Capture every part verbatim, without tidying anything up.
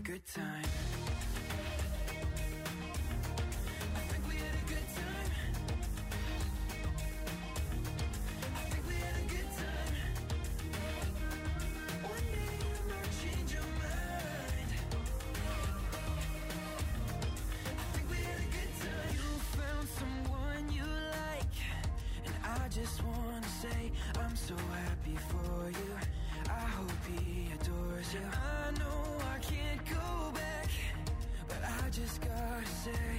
good time. I think we had a good time. I think we had a good time. One day you might change your mind. I think we had a good time. You found someone you like, and I just wanna say I'm so happy for you. I hope he adores you. I know I can't go back, but I just gotta say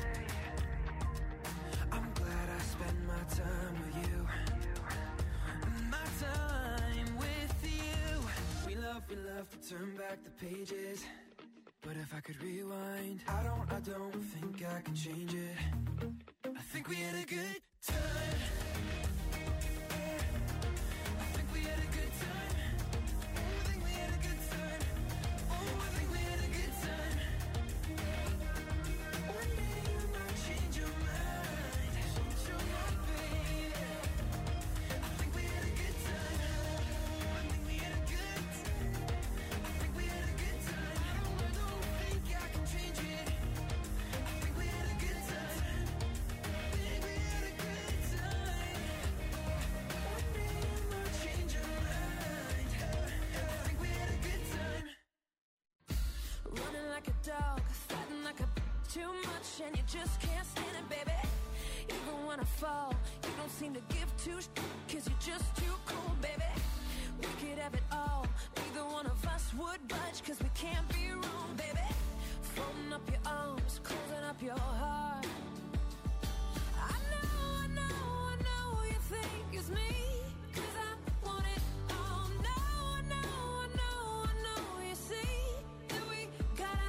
I'm glad I spent my time with you. My time with you. We love, we love to turn back the pages, but if I could rewind, I don't, I don't think I can change it. I think we had a good time. Dog, fighting like a too much, and you just can't stand it, baby. Even when I fall, you don't seem to give two sh- cause you're just too cool, baby. We could have it all, neither one of us would budge, cause we can't be wrong, baby. Folding up your arms, closing up your heart. I know, I know, I know you think it's me, cause I want it all. No, I know, I know, I know you see that we gotta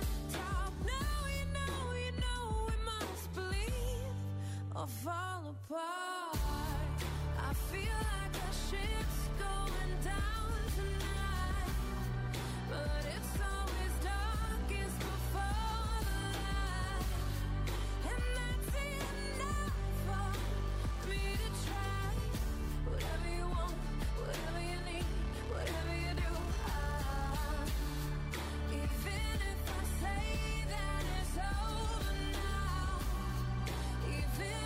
or fall apart. I feel like the ship's going down tonight, but it's always darkest before the light, and that's enough for me to try. Whatever you want, whatever you need, whatever you do, I, even if I say that it's over now, even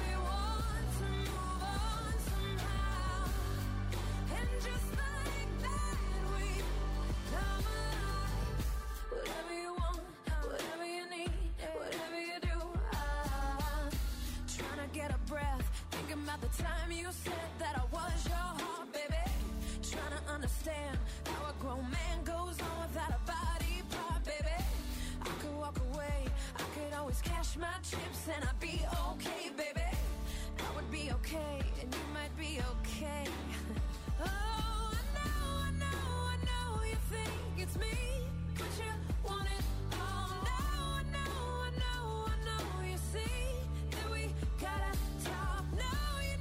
about the time you said that I was your heart, baby. Trying to understand how a grown man goes on without a body part, baby. I could walk away, I could always cash my chips and I'd be okay, baby. I would be okay and you might be okay. Oh, I know, I know, I know you think it's me, but you want it all. No, I know, I know, I know you see that we gotta talk. No,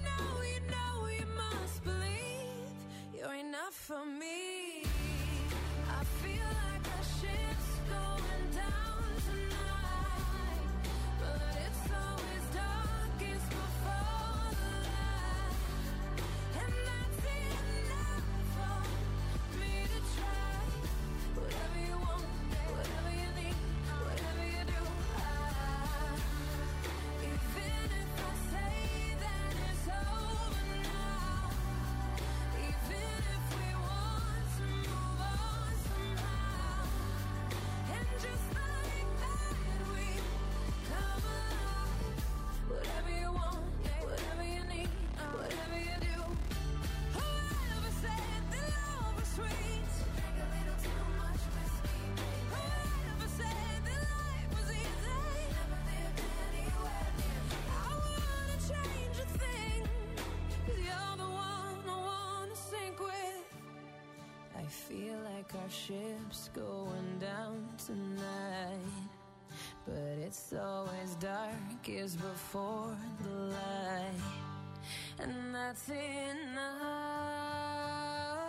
you're enough for me. I feel like the ship's going down tonight, but it's always darkest before the light, and that's enough for me to try. Whatever you want, whatever you need, whatever you do, I, even if I say that it's over now, even if we want to move on somehow, and just like that we come alive. Whatever you want, whatever you need, whatever you do. Whoever said that love was sweet, drink a little too much whiskey, baby. Whoever said that life was easy, never lived anywhere near me. I wanna change a thing, cause you're the one I wanna sink with. I feel like our ship's going down tonight, but it's always darkest before the light, and that's enough.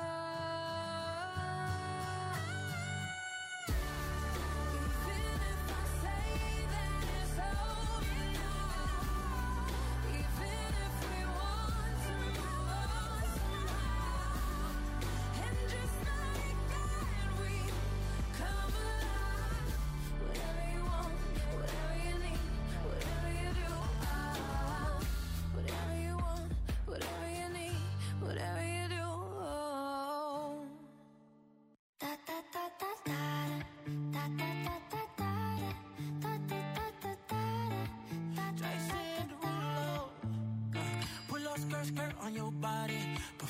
Even if I say that it's over now, even if we want to move on somehow, and just like that we come alive.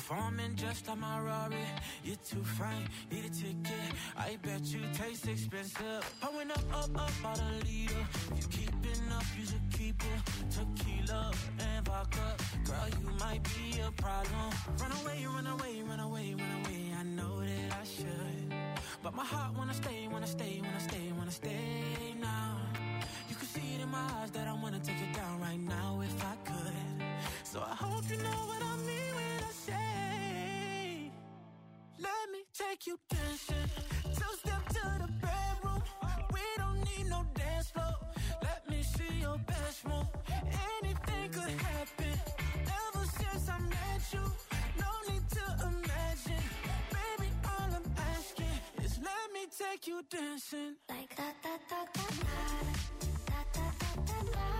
Performing just like my Rari. You're too fine, need a ticket. I bet you taste expensive. Pouring up, up, up, out a leader. If you keeping up, you should keep it. Tequila and vodka. Girl, you might be a problem. Run away, run away, run away, run away. I know that I should, but my heart wanna stay, wanna stay, wanna stay, wanna stay now. You can see it in my eyes that I wanna take it down right now if I could. So I hope you know what I mean when I say, let me take you dancing. Two step to the bedroom. We don't need no dance floor. Let me see your best move. Anything could happen. Ever since I met you, no need to imagine. Baby, all I'm asking is let me take you dancing. Like da da da da da da da da da da.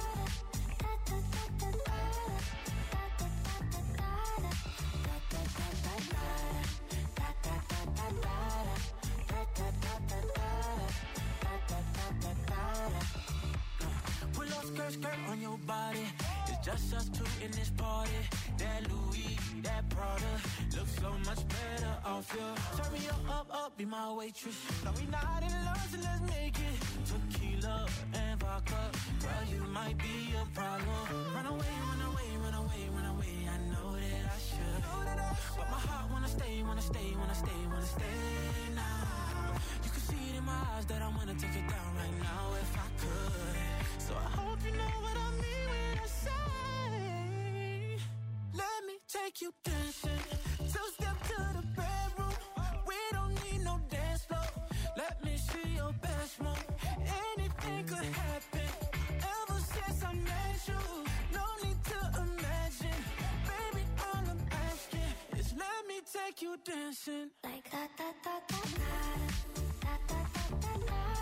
Pull up skirt, skirt on your body. It's just us two in this party. That Louis, that Prada looks so much better off you. Turn me up, up, up, be my waitress. No, we not in love, so let's make it. Tequila and vodka. Girl, you might be a problem. Run away, run away, run away, run away. I know that I should, but my heart wanna stay, wanna stay, wanna stay, wanna stay now. You can see it in my eyes that I wanna take it down right now if I could. So I hope you know what I mean when I say, let me take you dancing. Two step to the bedroom. We don't need no dance floor. Let me see your best move. Anything could happen. Ever since I met you, no need to imagine. Baby, all I'm asking is let me take you dancing. Like da da da da da da da da da da.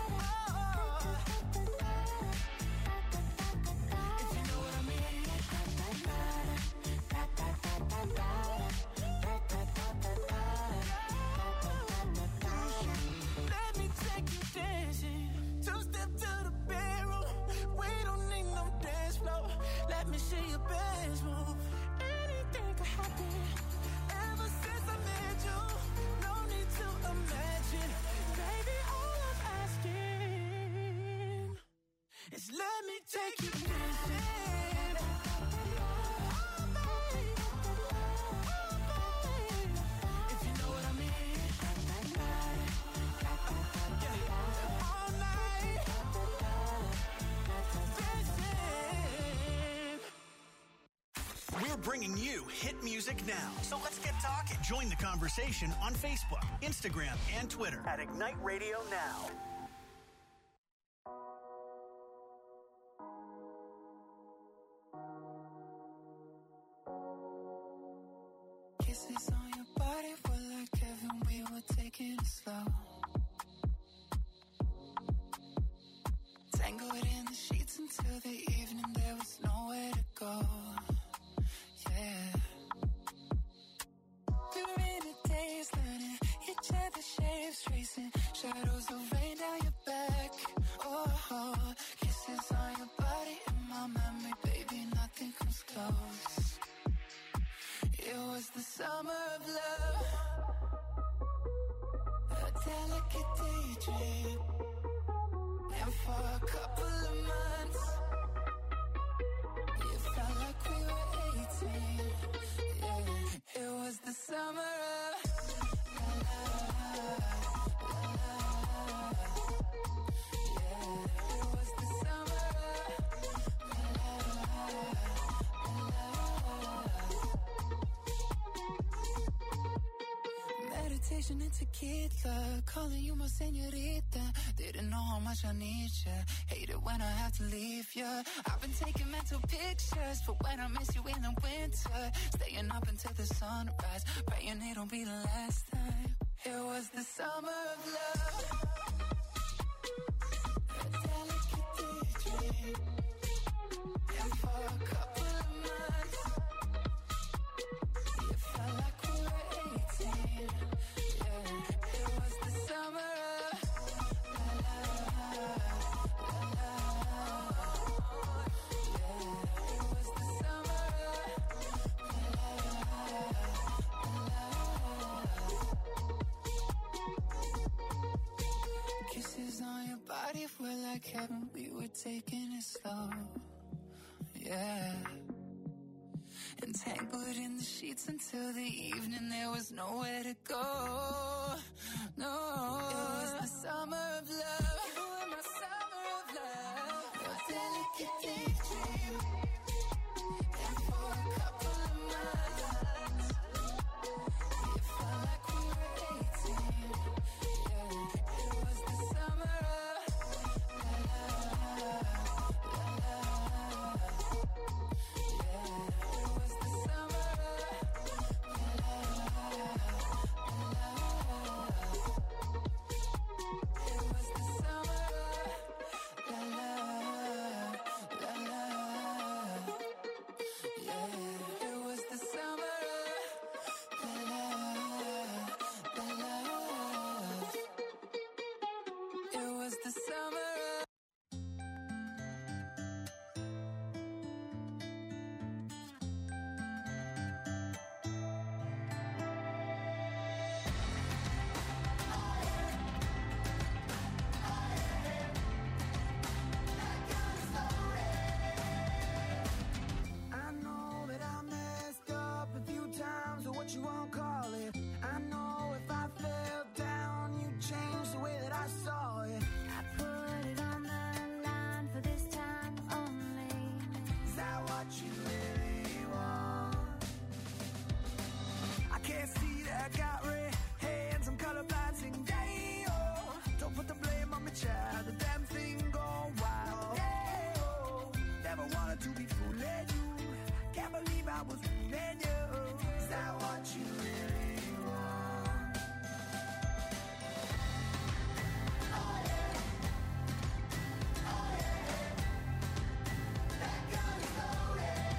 Let me see your best move. Anything could happen. Ever since I met you, no need to imagine. Baby, all I'm asking is let me take you dancing. Oh, baby. Oh, baby. If you know what I mean. Yeah. All night. We're bringing you hit music now. So let's get talking. Join the conversation on Facebook, Instagram, and Twitter at Ignite Radio Now. Kisses on your body were like heaven, we were taking it slow. Tangled in the sheets until the evening, there was nowhere to go. Yeah. We were in a daze, learning each other's shapes, tracing shadows of rain down your back. Oh, oh, kisses on your body in my memory, baby, nothing comes close. It was the summer of love, a delicate daydream, and for a couple of months, it felt like we were eighteen. Yeah, it was the summer of la la la la la. Yeah, it was the summer of la la la la. Meditation and tequila, calling you my señorita. Didn't know how much I need you. Hate it when I have to leave you. I've been taking mental pictures for when I miss you in the winter. Staying up until the sunrise, praying it'll be the last time. It was the summer of love, a delicate daydream, and for a couple of months, it felt like we were eighteen. Yeah, it was the summer of bodies were like heaven, we were taking it slow. Yeah. Entangled in the sheets until the evening, there was nowhere to go. No. It was the summer of love. You were my summer of love. A delicate daydream. And for a couple of months, it felt like we were eighteen. Yeah. It was the summer of la la la la. Yeah. It was the summer of la la la la. It was the summer of la la la la. Yeah. It was the summer of la la la la. It was the summer of I know that I messed up a few times, or what you won't call it. I know if I fell down, you'd change the way that I saw it. I put it on the line for this time only. Is that what you really want? I can't see that I got red hands, I'm colorblind, sing day, oh. Don't put the blame on me, child, the damn thing gone wild. Day, oh. Never wanted to be fooling you, can't believe I was fooling you. Is that what you really want? Oh yeah. Oh yeah. That gun is loaded.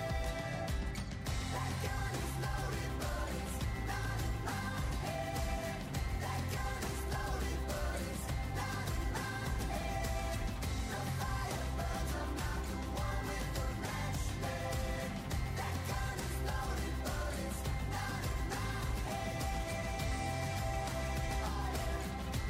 That gun is loaded, but it's not in my head. That gun is loaded, but it's not in my head. The fire burns, I'm not the one with the match lit. That gun is loaded, but it's not in my head. Oh yeah.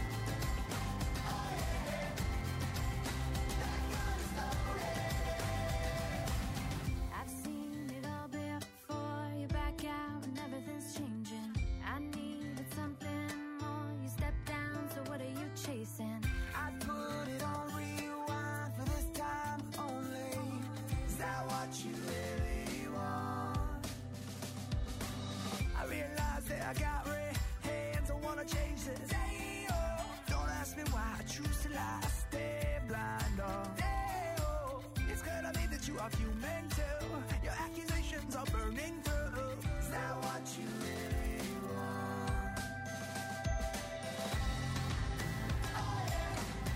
Oh yeah. That gun is loaded. I've seen it all before. You back out and everything's changing. I needed something more. You step down, so what are you chasing? I put it on rewind for this time only. Is that what you really want? I realize that I got red hands, I wanna change this. Hey, oh. Don't ask me why I choose to lie, I stay blind, oh. Hey, oh. It's clear to me that you are human too. Your accusations are burning through. Is that what you really want? Oh yeah.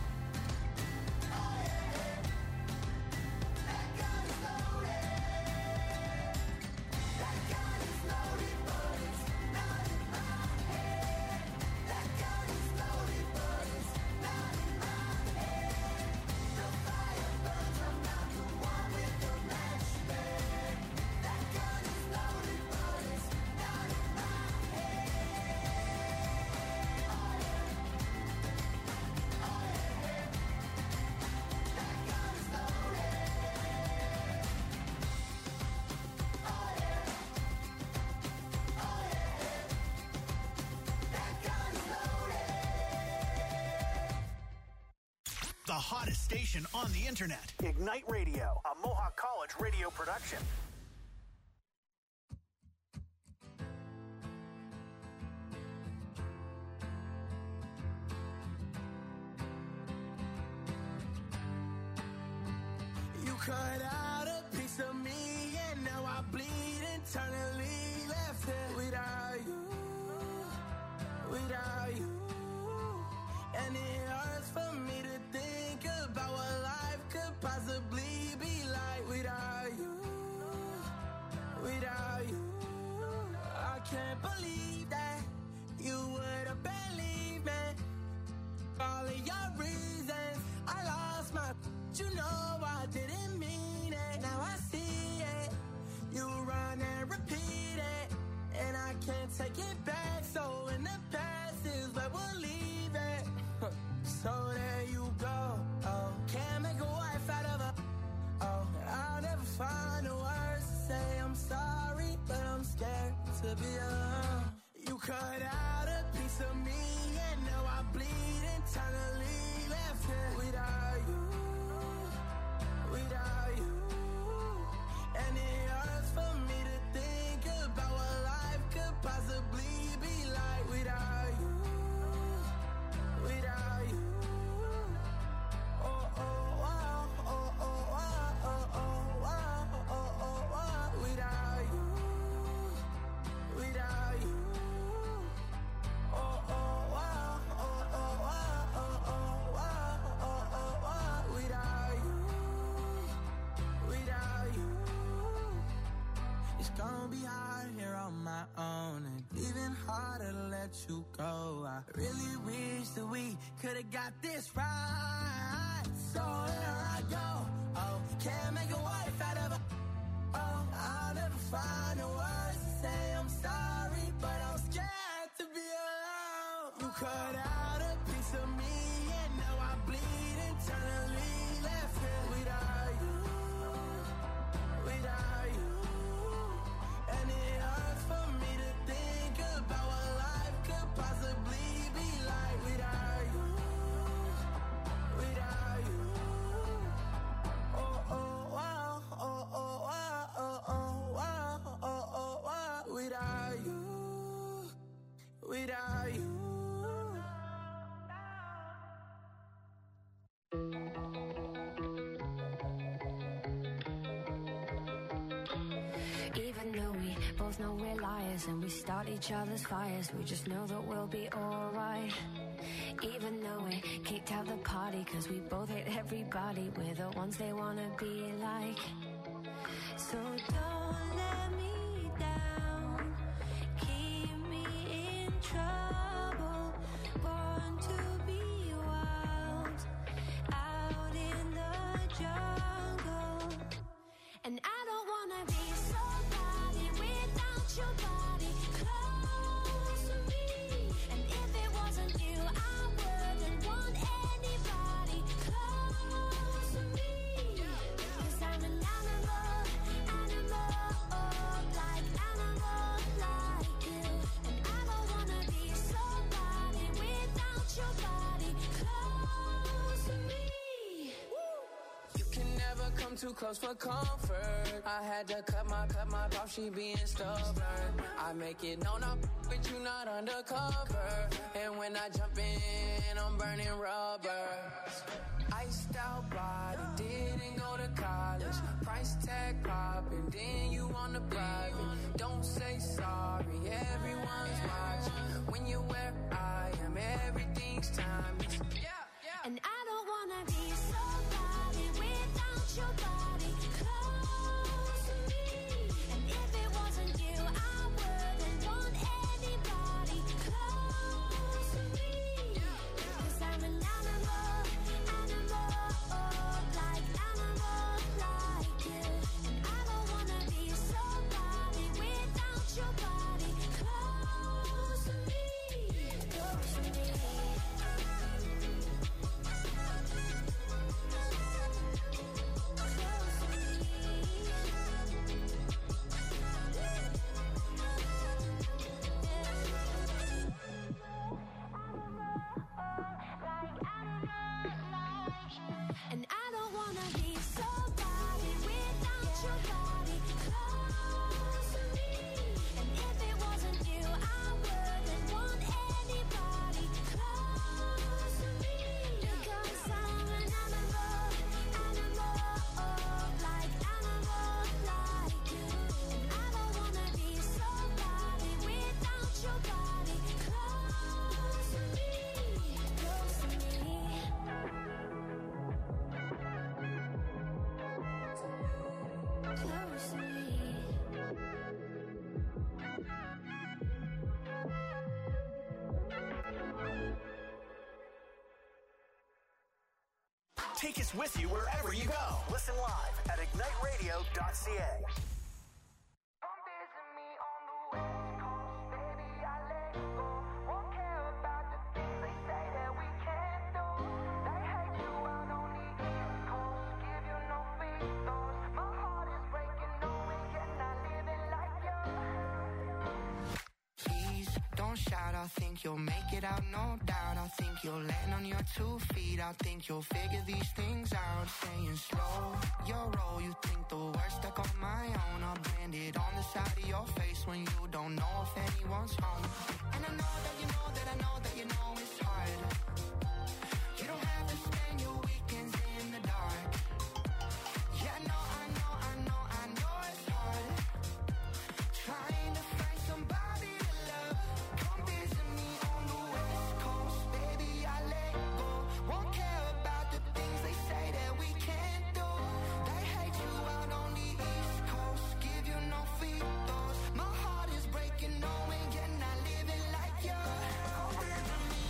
Oh yeah. That gun is loaded. That gun is loaded, but it's not in my head. That gun is loaded, but it's not in my head. The fire burns, I'm not the one with the match lit. That gun is loaded, but it's not in my head. Oh yeah. Oh yeah. That gun is loaded. Oh yeah. Oh yeah. That gun is loaded. The hottest station on the internet. Ignite Radio, a Mohawk College radio production. You cut out a piece of me, and now I bleed internally. Left it without you, without you. And it hurts for me to think about what life could possibly be like without you, without you. I can't believe that you would have believed me. All of your reasons, I lost my. You know I didn't mean it. Now I see it. You run and repeat it, and I can't take it back. So in the past is where we'll leave it. So there you really wish that we could've got this right. So here I go. Oh, can't make a wife out of a. Oh, I'll never find the words to say I'm sorry, but I'm scared to be alone. You cut out a piece of me, and now I bleed internally. Left here without you, without you, and it hurts for me to think about what life could possibly be like without you, without you. Oh oh wow, oh oh wow, oh oh wow, oh oh wow, without you, without you. Even though we both know we're liars and we start each other's fires, we just know that we'll be alright. Even though we kicked out the party cause we both hate everybody, we're the ones they wanna be like. So don't let me down, keep me in trouble, born to be wild, out in the jungle. And I don't wanna be somebody without your body close to me. And if it wasn't you, I wouldn't want anybody close to me. Cause I'm an animal, animal, like animal like you. And I don't wanna be somebody without your body close to me. You can never come too close for comfort. I had to cut my, cut my off, she being stubborn. I make it known I'm with you, not undercover. And when I jump in, I'm burning rubber. Iced out body, didn't go to college. Price tag popping, then you on the private. Don't say sorry, everyone's watching. When you're where I am, everything's timeless. And I don't wanna be somebody without your body close to me. And if it wasn't you, I wouldn't want anybody close to me. Cause I'm an animal, animal, like animal like you. And I don't wanna be somebody without your body close to me, close to me. And I don't wanna be somebody without your body close to me. And if it wasn't you, I wouldn't want anybody close to me. Because I'm an animal, animal, like animal like you. And I don't wanna be somebody without your body close to me, close to me. Close to me. Take us with you wherever you go. Listen live at ignite radio dot c a. Come visit me on the West Coast, baby, I let go. Won't care about the things they say that we can't do. They hate you out on the East Coast, give you no free throws. My heart is breaking, knowing you're not living like you. Please don't shout, I think you'll make it out, no doubt. I think you'll land on your two feet. I think you'll figure these things out. Saying slow your roll, you think the worst stuck on my own. I'll brand it on the side of your face when you don't know if anyone's home. And I know that you know that I know that you know it's hard. You don't have to spend your weekends in the dark. Yeah, I know, I know, I know, I know it's hard. Trying to find somebody to love. Come visit me on the West Coast, baby, I let go. Won't care about the things they say that we can't do. They hate you out on the East Coast, give you no free throws. My heart is breaking, knowing you're not living like you. Come visit me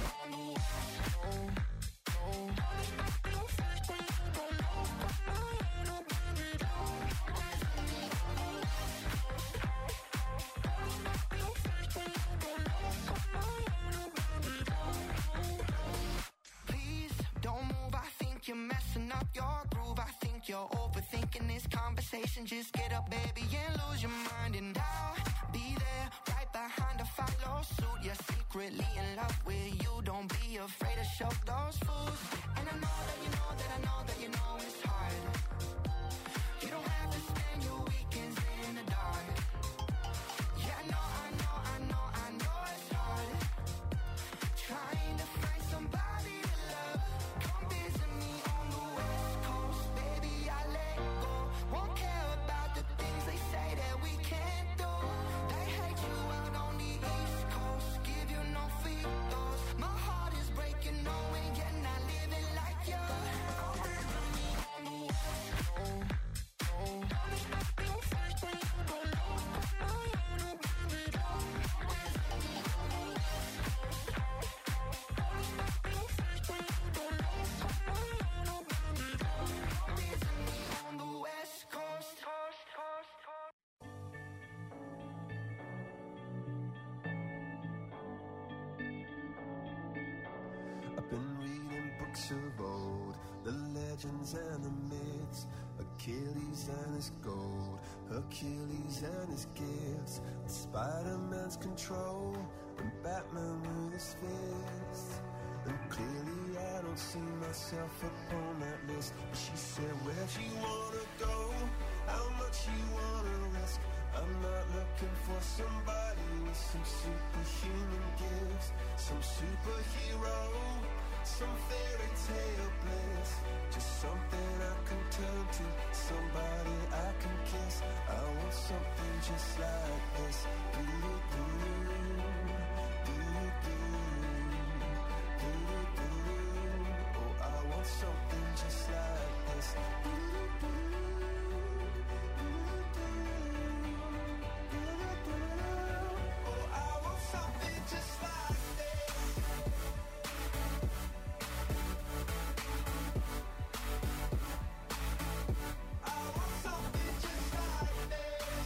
loosen up your groove. I think you're overthinking this conversation. Just get up, baby, and lose your mind. And I'll be there, right behind to follow suit. You're secretly in love with you. Don't be afraid to show those fools. And I know that you know that I know that you know it's hard. You don't have to spend your weekends in the dark. Yeah, I know, I know, I know, I know it's hard. Trying to find somebody to love. Come visit me on the West Coast, baby, I let go. Won't care about the things they say that we can't do. They hate you out on the East Coast, give you no free throws. My heart is breaking, knowing you're not living like you. Come visit me on the West Coast. I've been reading books of old, the legends and the myths, Achilles and his gold, Hercules and his gifts, Spider-Man's control, and Batman with his fists. And clearly I don't see myself upon that list. But she said, where'd you wanna go? How much you wanna risk? I'm not looking for somebody with some superhuman gifts, some superhero, some fairy tale bliss. Just something I can turn to, somebody I can kiss. I want something just like this. Do-do-do, do-do-do, do-do-do. Oh, I want something just like this. Do-do-do, do-do-do, do-do-do. Oh, I want something just like this. I want something just like this.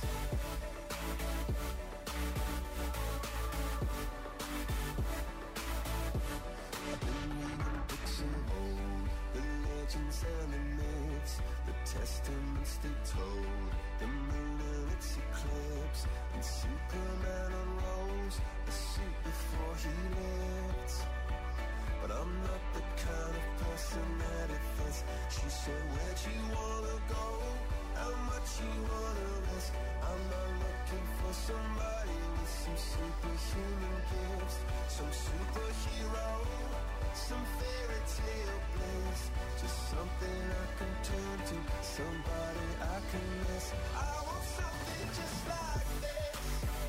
I've been reading books of old, the legends and the myths, the testaments they told, the moon and its eclipse, and Superman unrolls the suit before he lived. But I'm not the kind of person that it fits. She said, where'd you wanna go? How much you wanna risk? I'm not looking for somebody with some superhuman gifts, some superhero, some fairy tale bliss. Just something I can turn to, somebody I can miss. I want something just like this.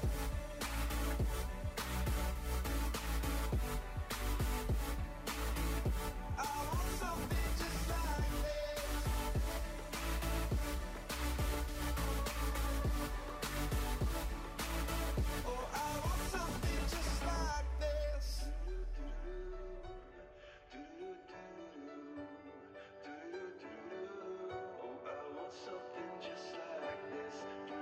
I want something just like this. Oh, I want something just like this. Oh, I want something just like this.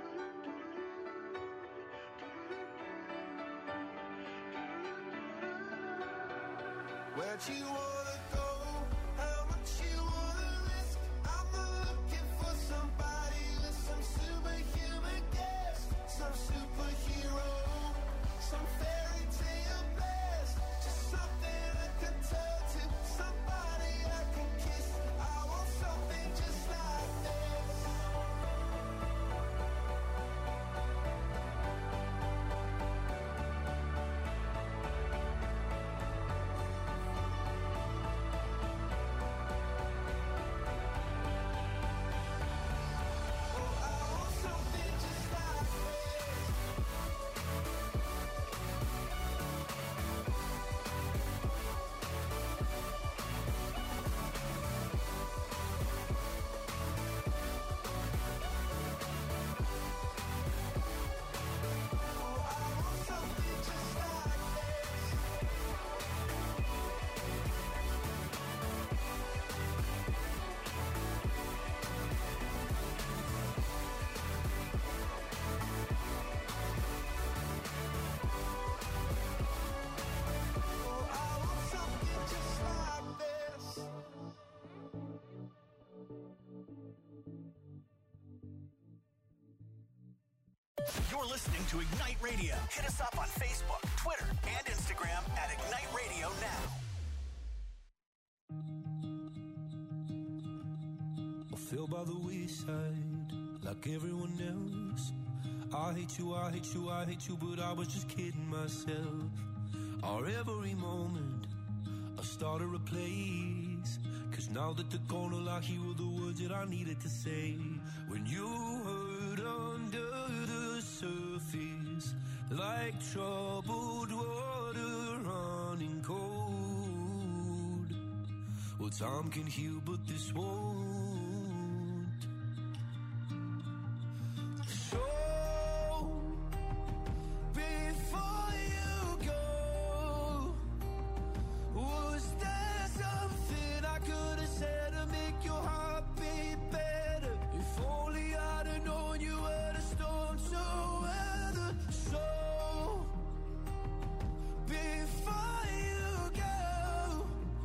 Where'd you wanna go? How much you wanna risk? I'm not looking for somebody with some superhuman gifts, some superhero, some fairy tale bliss. Just something I can turn to, somebody I can kiss. I want something just like this. You're listening to Ignite Radio. Hit us up on Facebook, Twitter, and Instagram at Ignite Radio Now. I fell by the wayside like everyone else. I hate you, I hate you, I hate you, but I was just kidding myself. Our every moment I started a place, cause now that they're gone, all I hear were the words that I needed to say. When you hurt under the surface, like troubled water running cold. Well, time can heal, but this won't. So before you go, was there something I could have said to make your heart beat better? If only I'd have known you were the storm to weather. So before you go,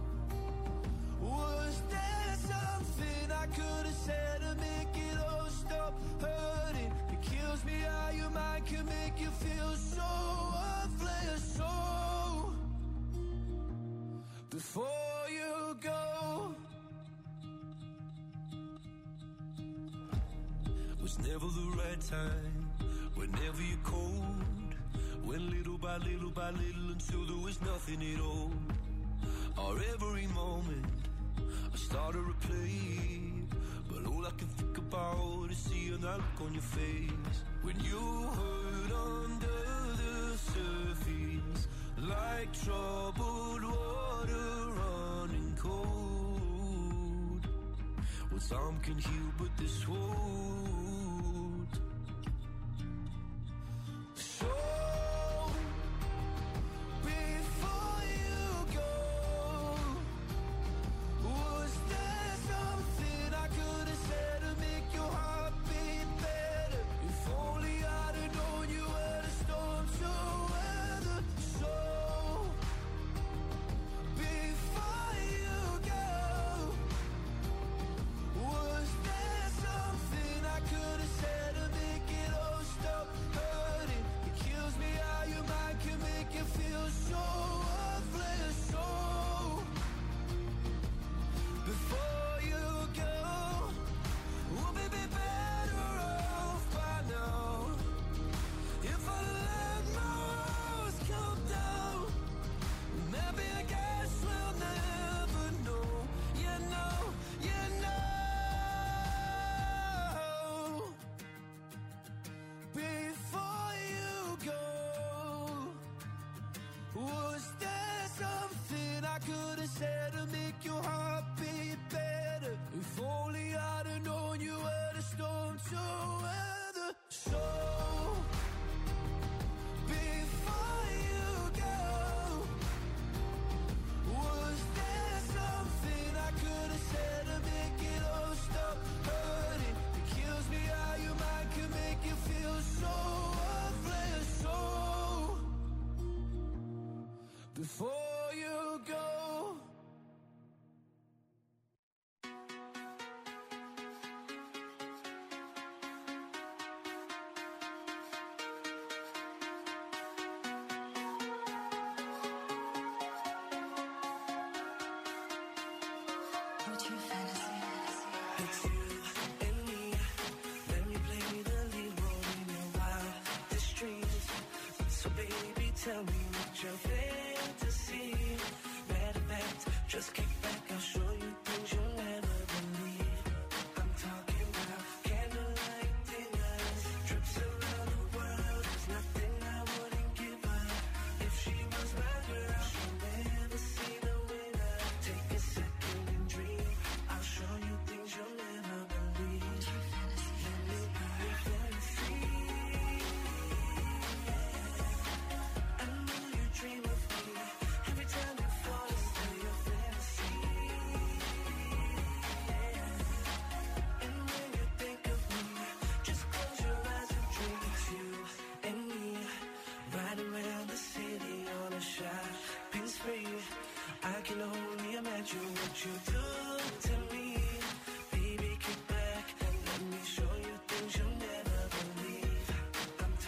was there something I could have said to make it all stop hurting? It kills me how your mind can make you feel so worthless. So before you go, was never the right time, whenever you're cold, went little by little by little until there was nothing at all. Our every moment I started to play, but all I can think about is seeing that look on your face. When you hurt under the surface, like troubled water running cold. Well, time can heal, but this won't. So before you go, was there something I could have said to make your heart beat better? If only I'd have known you were the storm to weather. So before you go, was there something I could have said to make it all stop hurting? It kills me how your mind can make you feel so worthless. So before you go, we'll be better off by now. If I let my walls come down, maybe I guess we'll never know. You know, you know. Before you go, was there something I could have said to make your heart beat better? If only I'd have known you were the storm to weather. So before you go, was there something I could have said to make it all stop hurting? It kills me how your mind can make you feel so worthless. So before you go. What's your fantasy? It's you and me. Let me play the lead role in your wildest dreams. So baby, tell me what your fantasy. Matter of fact, just kick back, I'll show you things you'll never believe. I'm talking about candlelight dinners, trips around the world. There's nothing I wouldn't give her. If she was my girl, she'll never see the winner. Take a second and dream. I'll show you things you'll never believe. Let me be your fantasy. I know you dream of me. Every time you fall into your fantasy. And when you think of me, just close your eyes and dream. It's you and me, riding around the city on a shopping spree. I can only imagine what you do to me. Baby, kick back and let me show you things you'll never believe. I'm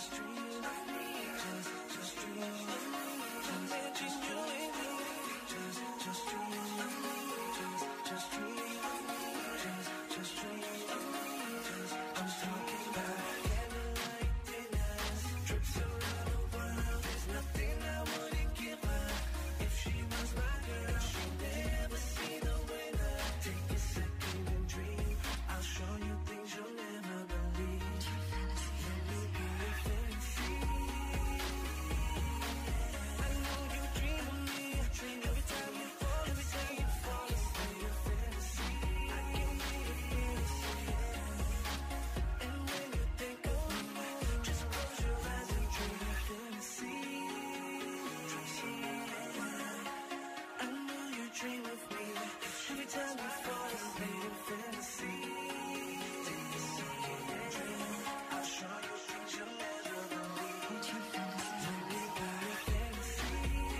just dream of me. Just, just dream of me. Imagine you and me. Just, just dream of me. Just, just dream of me. Just, just dream of me. Just, I'm talking about candlelight dinners, trips around the world. There's nothing I wouldn't give her if she was my girl. She'd never see the winner. Take a second and dream. I'll show you things you'll never believe. Let me be your fantasy. I know you dream of me. Dream every time you fall, every time you fall asleep. Your fantasy. I can be your fantasy. And when you think of me, just close your eyes and dream your fantasy. I know you dream of me. Every time you fall asleep, your fantasy. Take a second and dream. I'll show you things you'll never believe. Let me be your fantasy.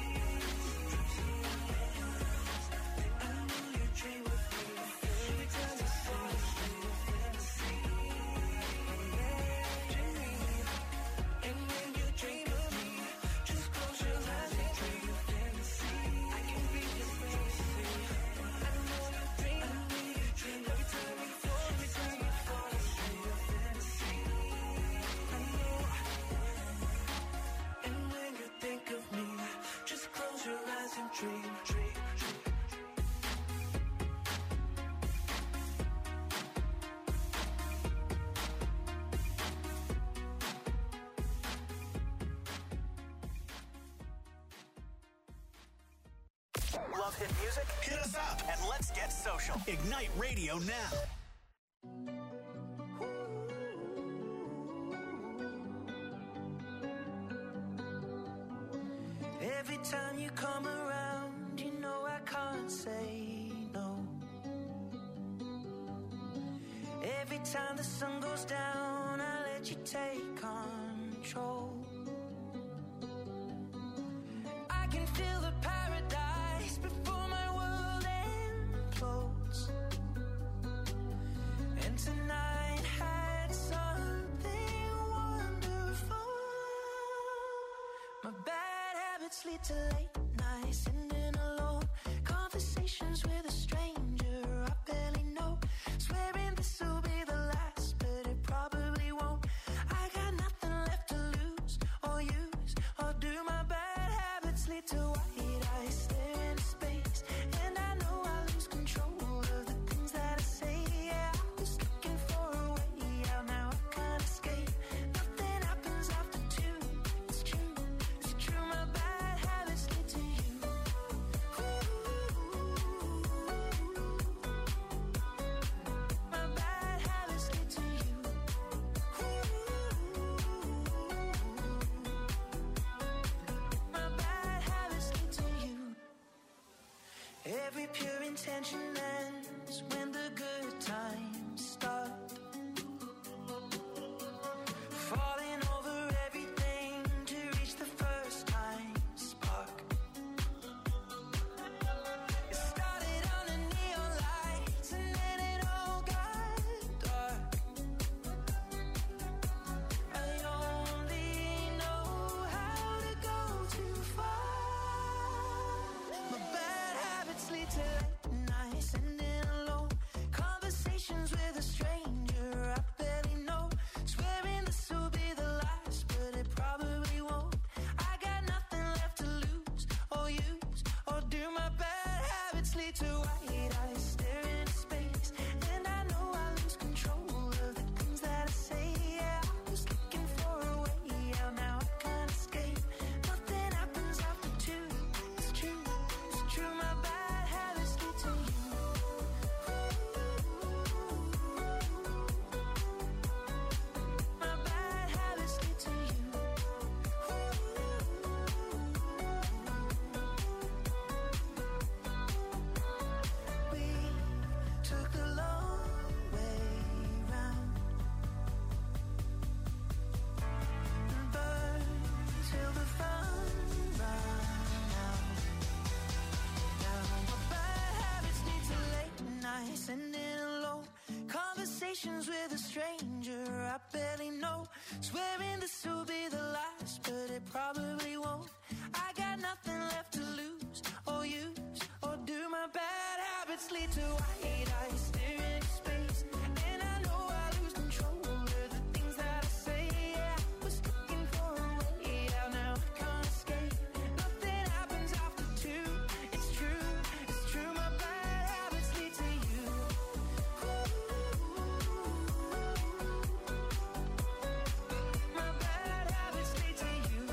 I know you dream of me. Every time you fall asleep, your fantasy. And when you dream of me, just close your eyes and dream your fantasy. I can be your fantasy. I know you dream, I know you dream. Every time you fall, every time you fall asleep, your fantasy. I know. And when you think of me, just close your eyes and dream, dream, dream. Love hit music? Hit us up and let's get social. Ignite Radio now. Every time you come around, you know I can't say no. Every time the sun goes down, I let you take control. I can feel the paradise before my world implodes. And tonight had something wonderful. My bad habits lead to late nights, sitting alone. Conversations with a stranger I barely know. Swearing this will be the last, but it probably won't. I got nothing left to lose or use or do. My bad habits lead to white eyes stare into space, and I know I lose control of the things that I say. Yeah, I was looking for a way out, now I can't escape. Nothing happens after two. It's true, it's true. My bad habits lead to you. My bad habits lead to you. My bad habits lead to you. Every pure intention ends when the good times start. Falling over everything to reach the first time spark. It started under neon lights and then it all got dark. I only know how to go too far. My bad habits lead to late nights, sitting alone. Conversations with a stranger I barely know. Swearing this will be the last, but it probably won't. I got nothing left to lose or use or do. My bad habits lead to white eyes staring into space, and I know I lose control of the things that I say. Yeah, I was looking for a way out, now I can't escape. Nothing happens after two. It's true, it's true. My bad habits lead to you. My bad habits lead to you. We took the long way round and burned till the fun ran out. Now my bad habits lead to late nights, sitting alone. Conversations with a stranger I barely know. Swearing this will be habits lead to white eyes staring into space. And I know I lose control of the things that I say. Yeah, I was looking for a way out, now I can't escape. Nothing happens after two. It's true, it's true. My bad habits lead to you. My bad habits lead to you.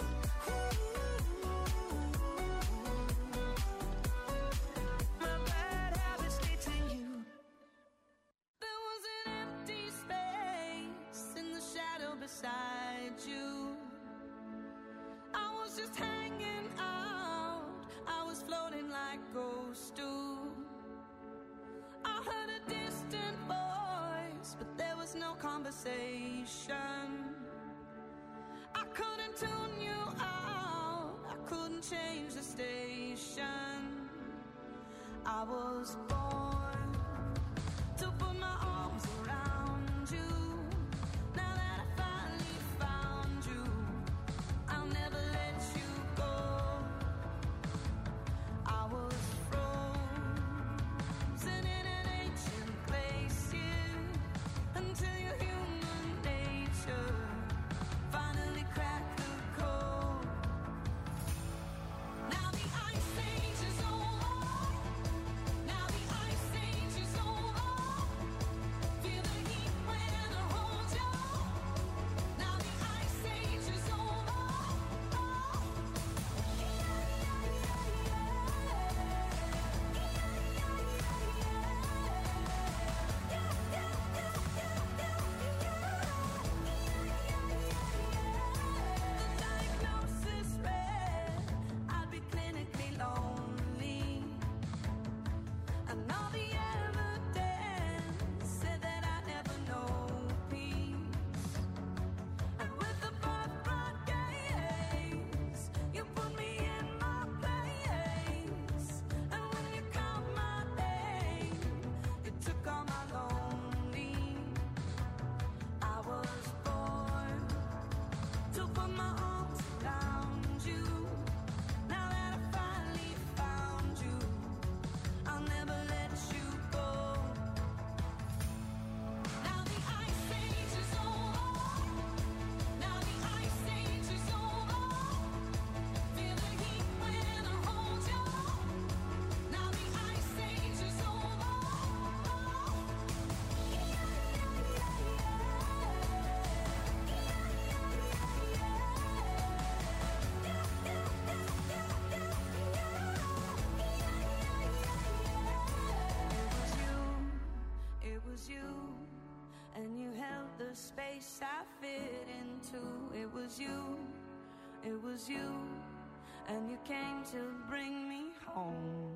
My bad habits lead to you. There was an empty space in the shadow beside you. I was just hanging out. I was floating like ghosts do. I heard a distant voice, but there was no conversation. I couldn't tune you out. I couldn't change the station. I was born to put my arms around you. Now that I finally found you, I'll never let you go. I was frozen in an ancient glacier until your human nature finally cracked the code. Now the ice age is over. Now the ice age is over. Feel the heat when I hold you. Now the ice age is over. Oh. The diagnosis read I'd be clinically lonely, and all the evidence said that I'd never know peace. And with the birthright gaze, you put me in my place. And when you called my name, you took all my lonely. I was born to put my arms around you. Now that I finally found you, I'll never let you go. Now the ice age is over. Now the ice age is over. Feel the heat when I hold you. Now the ice age is over. It was you, and you held the space I fit into. It was you, it was you, and you came to bring me home.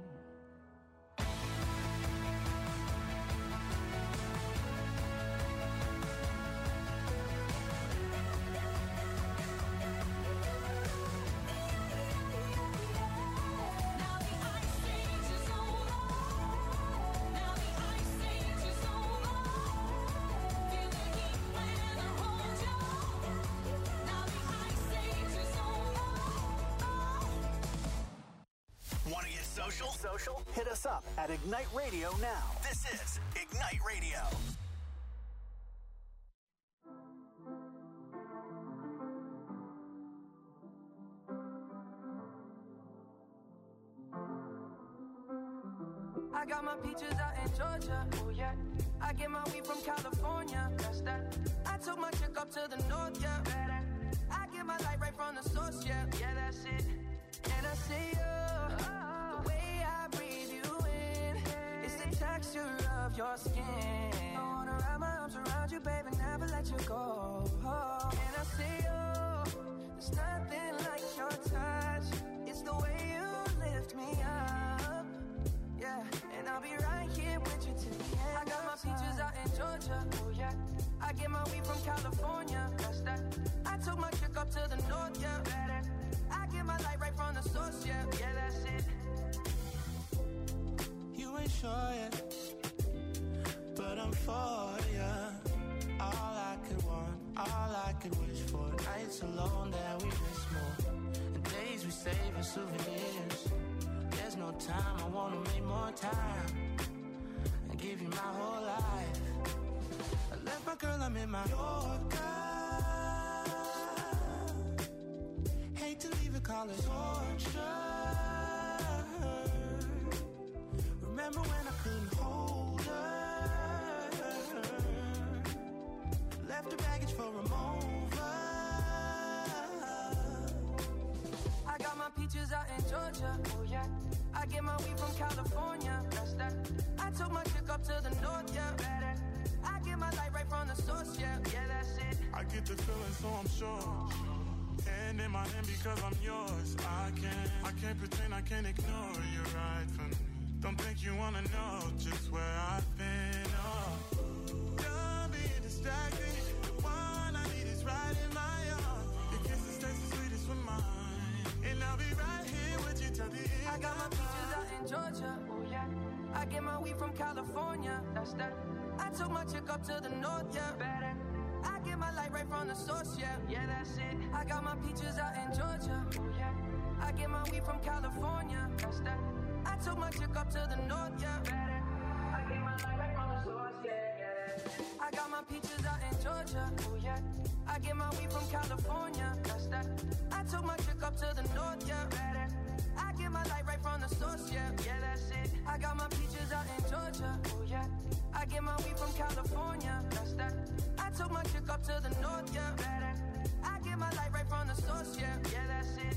Now the ice age is over. Now the ice age is over. Feel the heat when I hold you. Now the ice age is over. Want to get social? Social? Hit us up at Ignite Radio now. This is Ignite Radio. I got my peaches out in Georgia. Oh yeah. I get my weed from California. That's that. I took my chick up to the north, yeah. I get my light right from the source, yeah. Yeah, that's it. And I see you, the way I breathe you in, it's the texture of your skin. I wanna wrap my arms around you, baby, never let you go. Oh. And I see you, there's nothing like your touch. It's the way you lift me up. Yeah, and I'll be right here with you till the end. I got my peaches out in Georgia. Oh yeah. I get my weed from California. That's that. I took my chick up to the north, yeah. I get my light right from the source, yeah. Yeah, that's it. You ain't sure yet, but I'm for ya. All I could want, all I could wish for. Nights alone that we miss more, and days we save as souvenirs. There's no time, I wanna make more time and give you my whole life. I left my girl, I'm in my Yorker. Hate to leave it, call it torture. Remember when I couldn't hold her? Left her baggage for a mover. I got my peaches out in Georgia, oh yeah. I get my weed from California, that's that. I took my chick up to the north, yeah, better. I get my light right from the source, yeah, yeah, that's it. I get the feeling, so I'm sure. Hand in my hand because I'm yours. I can't, I can't pretend, I can't ignore you right from me. Don't think you wanna know just where I've been, oh. Don't be distracted. The one I need is right in my arms. Your kisses taste the sweetest with mine. And I'll be right here with you till the end. I got my peaches out in Georgia, oh yeah. I get my weed from California, that's that. I took my chick up to the north, yeah, better. I get my light right from the source, yeah, yeah, that's it. I got my peaches out in Georgia, oh yeah. I get my weed from California, that's that. I took my chick up to the north, yeah, better. I get my light right from the source, yeah, yeah. I got my peaches out in Georgia, oh yeah. I get my weed from California, that's that. I took my chick up to the north, yeah, better. I get my light right from the source, yeah, yeah, that's it. I got my peaches out in Georgia, oh yeah. I get my weed from California, that's that. I took my chick up to the north, yeah, better. I get my light right from the source, yeah, yeah, that's it.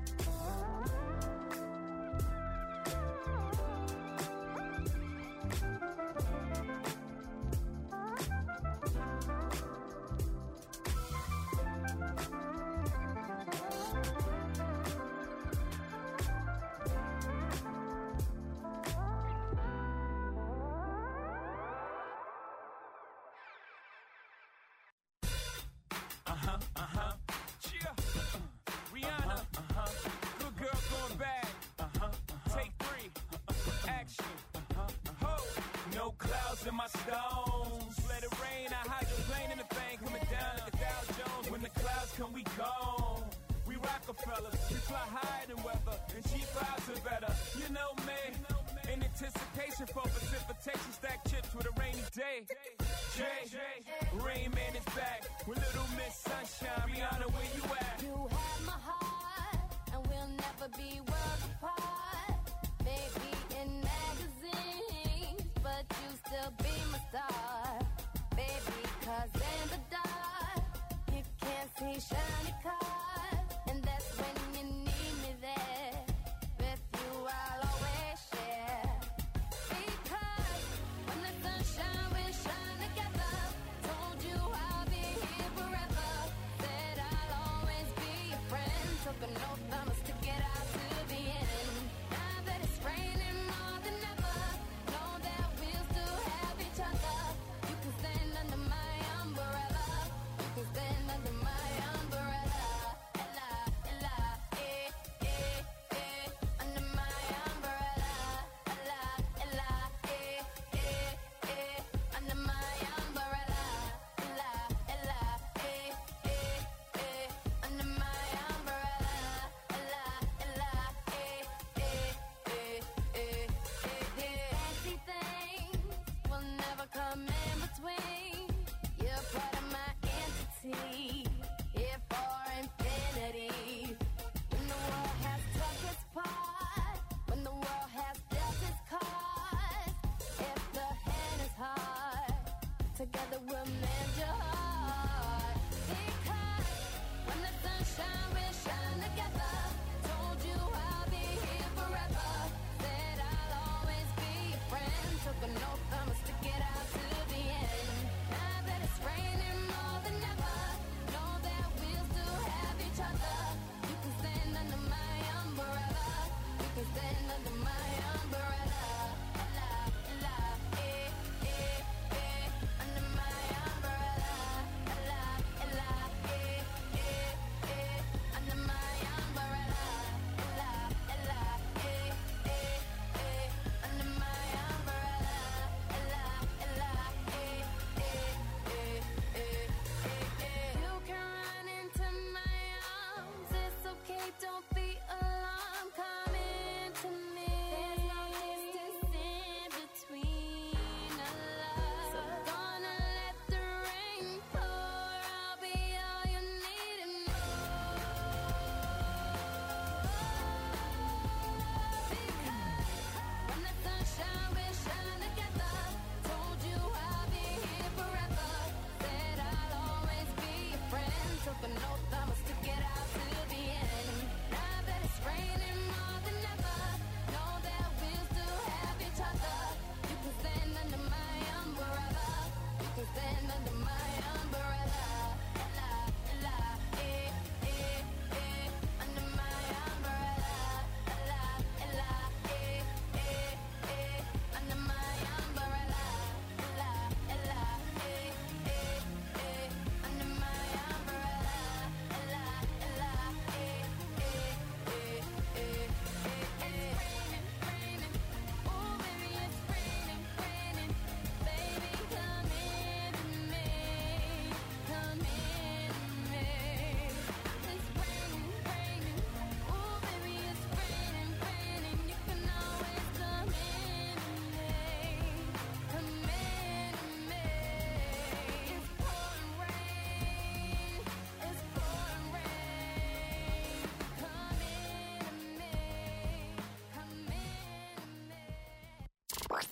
In my stones, let it rain. I hydroplane in the thing coming down like the Dow Jones. When the clouds come, we gone. We Rockefellers, we fly higher than weather, and cheap vibes are better. You know me, in anticipation for precipitation, stack chips with a rainy day. Jay, Rain Man is back with Little Miss Sunshine. Rihanna, where you at? You have my heart, and we'll never be worlds apart. Maybe in magazines, but you still be my star, baby, cause in the dark, you can't see shiny cars, and that's when you need me there, with you I'll always share, because when the sunshine will shine together, told you I'll be here forever, said I'll always be your friend, took an oath I'ma stick it out to the end, now that it's raining more than ever, know that we'll still have each other. You can stand under my umbrella. You can stand under my umbrella.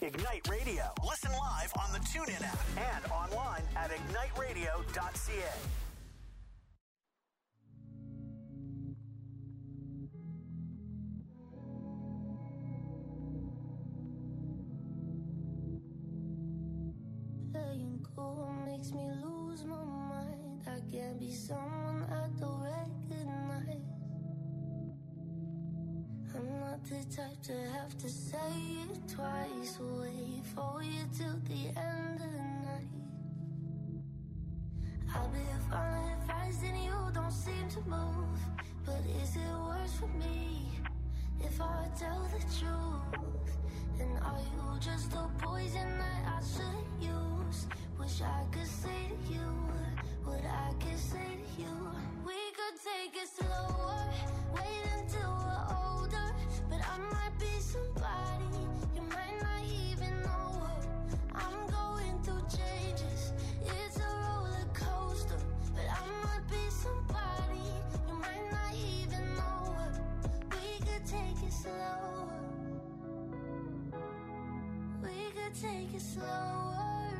Ignite Radio. Listen live on the TuneIn app and online at ignite radio dot c a. Letting go makes me lose my mind. I can't be someone I don't recognize. I'm not the type to have to say it twice. Wait for you till the end of the night. I'll be following advice and you don't seem to move. But is it worse for me if I tell the truth? And are you just a poison that I shouldn't use? Wish I could say to you what I could say to you. We could take it slower, wait until we're older. But I might be somebody you might not even know her. I'm going through changes, it's a roller coaster. But I might be somebody you might not even know her. We could take it slower, we could take it slower.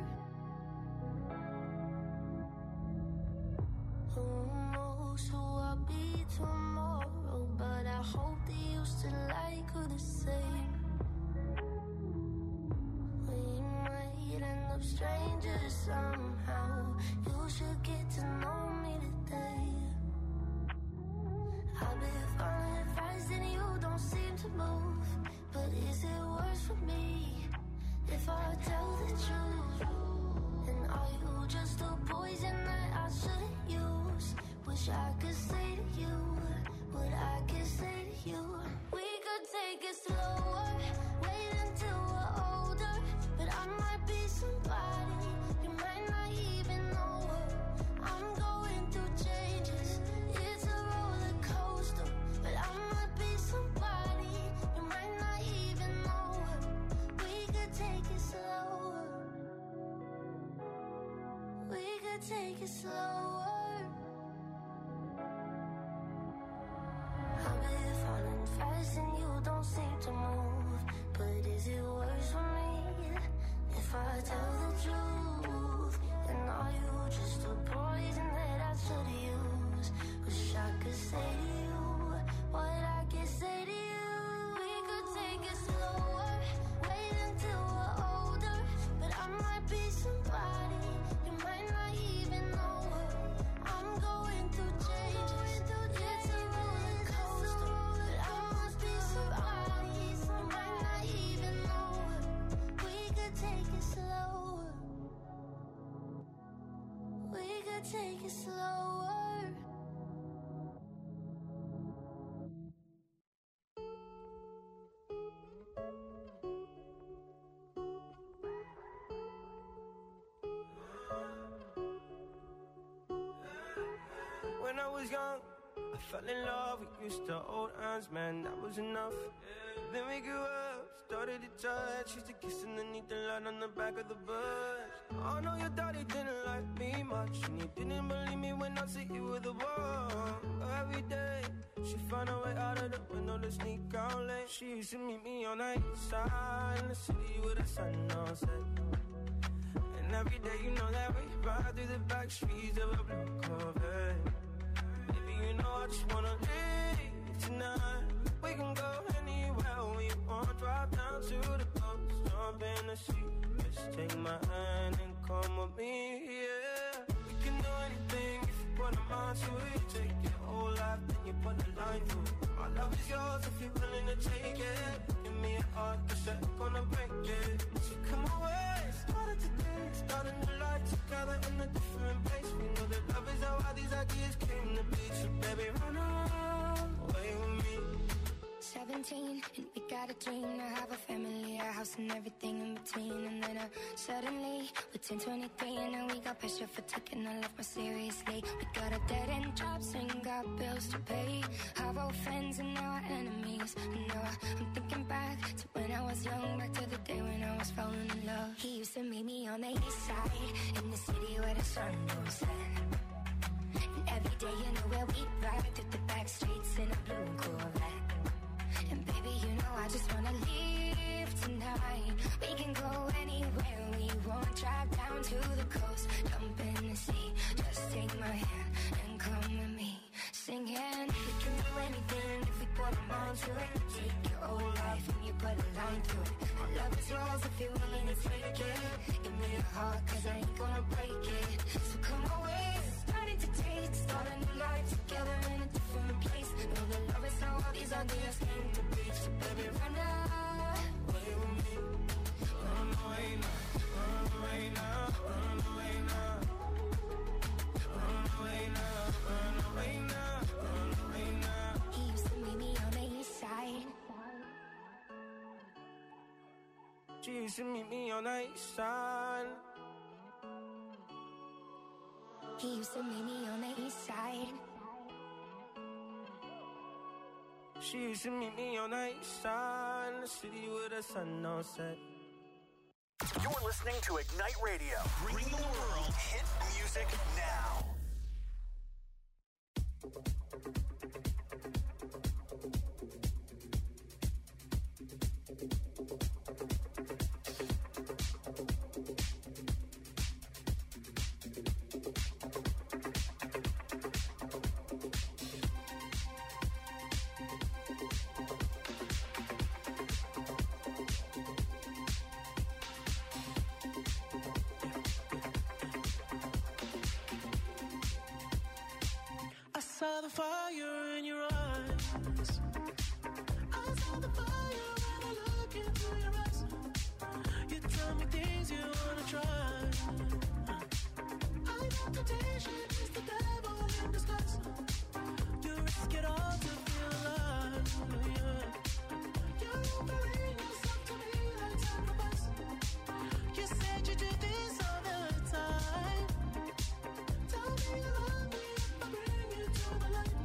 Who knows who I'll be tomorrow? But I hope that you still like her the same. We might end up strangers somehow. You should get to know me today. I'll be following advice and you don't seem to move. But is it worse for me if I tell the truth? And are you just a poison that I shouldn't use? Wish I could say to you what I could say to you. We could take it slower, wait until we're older. But I might be somebody you might not even know her. I'm going through changes, it's a roller coaster. But I might be somebody you might not even know her. We could take it slower, we could take it slower. I'll be falling fast and you don't seem to move. But is it worse for me if I tell the truth? And are you just a poison that I should use? Wish I could say to you what I could say to you. We could take it slower, wait until we're older. But I might be somebody you might not even know her. I'm going through changes, it's a roller coaster. But I must be somebody you might not even know her. We could take it slower, we could take it slower. When I was young, I fell in love, we used to hold hands, man, that was enough. Then we grew up, started to touch, used to kiss underneath the light on the back of the bus. I know your daddy didn't like me much, and he didn't believe me when I said you were the one. Every day, she found a way out of the window to sneak out late. She used to meet me on the east side in the city with the sun on set. And every day, you know that we ride through the back streets of a blue Corvette. You know I just wanna leave tonight. We can go anywhere we want. Drive down to the coast, jump in the sea. Just take my hand and come with me, yeah. We can do anything if you put a mind to it. Take your whole life, then you put a line through it. My love is yours if you're willing to take it. Give me a heart, cause I'm gonna break it. So come away, started today, start a new life together in a different place. We know that love is how all these ideas came to be. So baby, run away with me. Seventeen, and we got a dream to have a family, a house and everything in between. And then uh, suddenly, we're ten, twenty-three, and now we got pressure for taking our life more seriously. We got a dead-end jobs and got bills to pay. Our old friends and now our enemies. And now I'm thinking back to when I was young, back to the day when I was falling in love. He used to meet me on the east side, in the city where the sun goes set. And every day, you know where we ride through the back streets in a blue Corvette. And baby, you know I just wanna leave tonight. We can go anywhere we want. Drive down to the coast, jump in the sea. Just take my hand and come with me. Singing, we can do anything if we put our mind to it. Take your whole life and you put a line through it. Our love is yours if you're willing to take it. Give me your heart, cause I ain't gonna break it. So come away, starting to taste. Start a new life together in a different place. Know that love is how all these ideas came to be. So baby, run away with me. Run away now, run away now, run away now. Run away now, run away now, run away now. He used to meet me on the east side. She used to meet me on the east side. He used to meet me on the east side. She used to meet me on the east side, in the city where the sun don't set. You're listening to Ignite Radio, bringing the world hit music now. I saw the fire in your eyes. I saw the fire when I look into your eyes. You tell me things you wanna try. I know temptation is the devil in disguise. You risk it all to feel alive. Yeah. You're offering yourself to me like sacrifice. You said you do this all the time. Tell me you love me if I bring you to the light.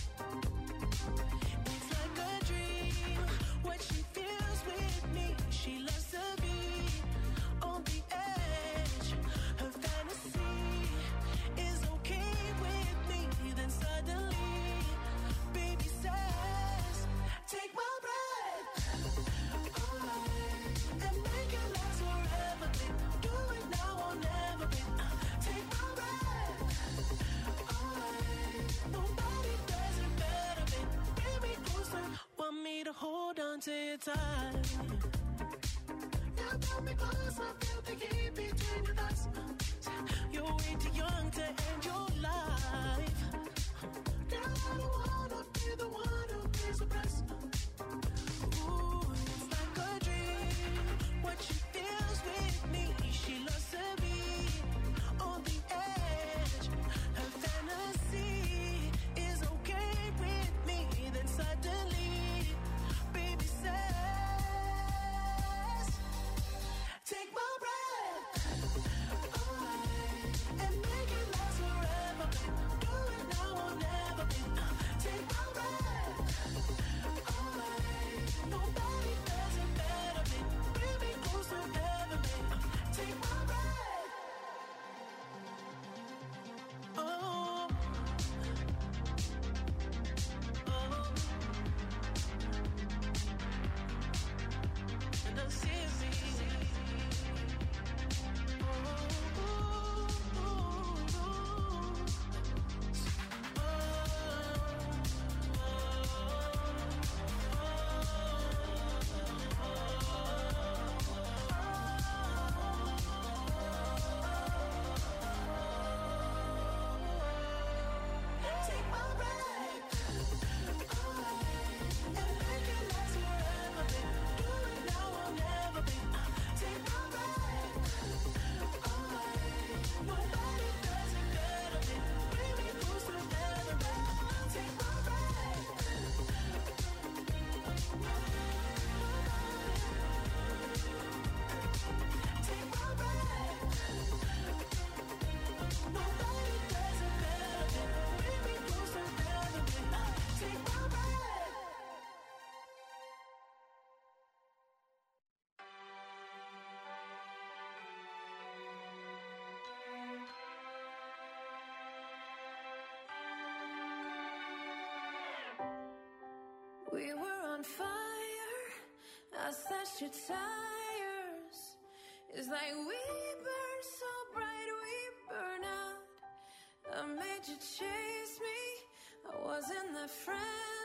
It's like a dream, what she feels with me. She loves to be on the edge. Her fantasy is okay with me. Then suddenly, baby says, take my breath away and make it last forever. Do it now or never. Take my breath away. Nobody does it better. Bring me closer. Want me to hold on to your tight. Now pull me closer. Feel the heat between your thighs. You're way too young to end your life. Girl, I don't wanna be the one who pays the price. Ooh, it's like a dream. What she feels with me. She loves to be on the edge. Her fantasy is okay with me. Then suddenly, baby says, take my breath away and make it last forever. Do it now or never. Take my breath away. Nobody does it better. Bring me closer, ever. Take my breath. Oh, oh, and I see me. Take my breath away and make it last forever. Do it now or never. Take my breath away. Nobody does it better. Bring me closer, never. Take my breath. Take my breath. Nobody does it better. Bring me closer, never. Take my breath. We were on fire, I slashed your tires. It's like we burn so bright, we burn out. I made you chase me, I wasn't that friend.